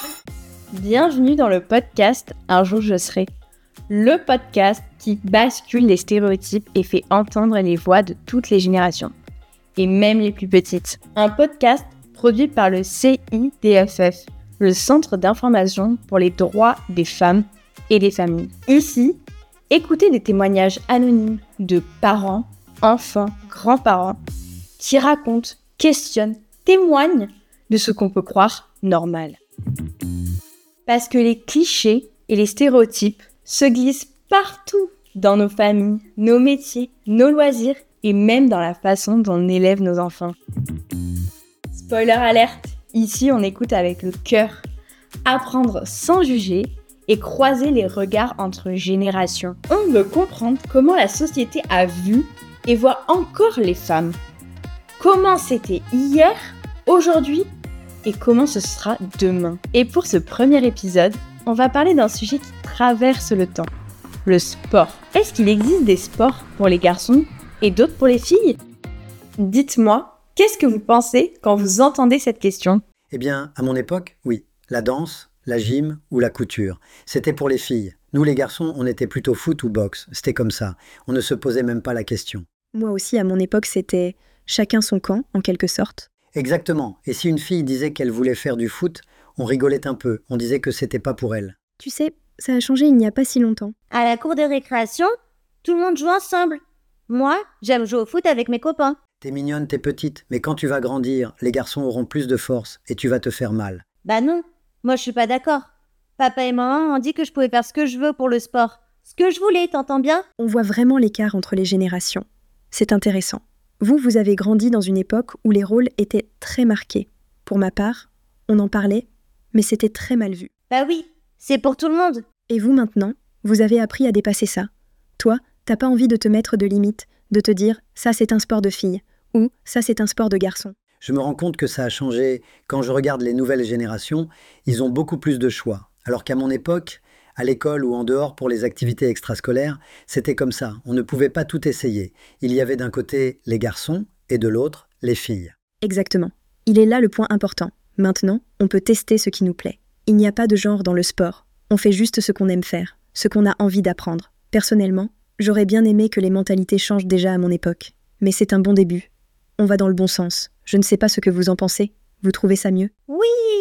Bienvenue dans le podcast Un jour je serai, le podcast qui bascule les stéréotypes et fait entendre les voix de toutes les générations, et même les plus petites. Un podcast produit par le CIDFF, le Centre d'information pour les droits des femmes et des familles. Ici, écoutez des témoignages anonymes de parents, enfants, grands-parents qui racontent, questionnent, témoignent de ce qu'on peut croire normal. Parce que les clichés et les stéréotypes se glissent partout dans nos familles, nos métiers, nos loisirs et même dans la façon dont on élève nos enfants. Spoiler alerte, ici on écoute avec le cœur, apprendre sans juger et croiser les regards entre générations. On veut comprendre comment la société a vu et voit encore les femmes. Comment c'était hier, aujourd'hui et comment ce sera demain. Et pour ce premier épisode, on va parler d'un sujet qui traverse le temps, le sport. Est-ce qu'il existe des sports pour les garçons et d'autres pour les filles ? Dites-moi, qu'est-ce que vous pensez quand vous entendez cette question ? Eh bien, à mon époque, oui. La danse, la gym ou la couture. C'était pour les filles. Nous, les garçons, on était plutôt foot ou boxe. C'était comme ça. On ne se posait même pas la question. Moi aussi, à mon époque, c'était chacun son camp, en quelque sorte. Exactement. Et si une fille disait qu'elle voulait faire du foot, on rigolait un peu. On disait que c'était pas pour elle. Tu sais, ça a changé il n'y a pas si longtemps. À la cour de récréation, tout le monde joue ensemble. Moi, j'aime jouer au foot avec mes copains. T'es mignonne, t'es petite, mais quand tu vas grandir, les garçons auront plus de force et tu vas te faire mal. Bah non, moi je suis pas d'accord. Papa et maman ont dit que je pouvais faire ce que je veux pour le sport. Ce que je voulais, t'entends bien ? On voit vraiment l'écart entre les générations. C'est intéressant. Vous avez grandi dans une époque où les rôles étaient très marqués. Pour ma part, on en parlait, mais c'était très mal vu. Bah oui, c'est pour tout le monde. Et vous maintenant, vous avez appris à dépasser ça. Toi, t'as pas envie de te mettre de limites, de te dire « ça c'est un sport de fille » ou « ça c'est un sport de garçon ». Je me rends compte que ça a changé. Quand je regarde les nouvelles générations, ils ont beaucoup plus de choix. Alors qu'à mon époque, à l'école ou en dehors pour les activités extrascolaires, c'était comme ça. On ne pouvait pas tout essayer. Il y avait d'un côté les garçons et de l'autre les filles. Exactement. Il est là le point important. Maintenant, on peut tester ce qui nous plaît. Il n'y a pas de genre dans le sport. On fait juste ce qu'on aime faire, ce qu'on a envie d'apprendre. Personnellement, j'aurais bien aimé que les mentalités changent déjà à mon époque. Mais c'est un bon début. On va dans le bon sens. Je ne sais pas ce que vous en pensez. Vous trouvez ça mieux ? Oui !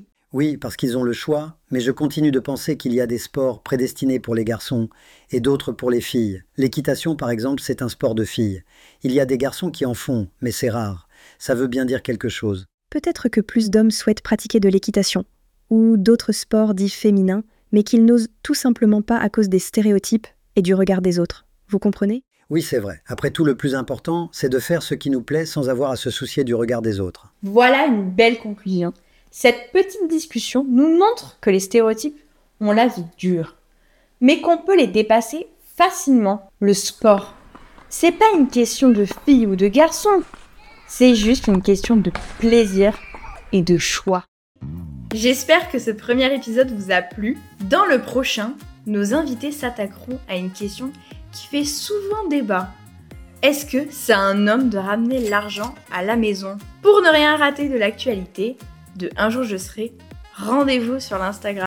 Oui, parce qu'ils ont le choix, mais je continue de penser qu'il y a des sports prédestinés pour les garçons et d'autres pour les filles. L'équitation, par exemple, c'est un sport de filles. Il y a des garçons qui en font, mais c'est rare. Ça veut bien dire quelque chose. Peut-être que plus d'hommes souhaitent pratiquer de l'équitation, ou d'autres sports dits féminins, mais qu'ils n'osent tout simplement pas à cause des stéréotypes et du regard des autres. Vous comprenez ? Oui, c'est vrai. Après tout, le plus important, c'est de faire ce qui nous plaît sans avoir à se soucier du regard des autres. Voilà une belle conclusion. Cette petite discussion nous montre que les stéréotypes ont la vie dure, mais qu'on peut les dépasser facilement. Le sport, c'est pas une question de fille ou de garçon, c'est juste une question de plaisir et de choix. J'espère que ce premier épisode vous a plu. Dans le prochain, nos invités s'attaqueront à une question qui fait souvent débat. Est-ce que c'est à un homme de ramener l'argent à la maison ? Pour ne rien rater de l'actualité de Un jour je serai, rendez-vous sur l'Instagram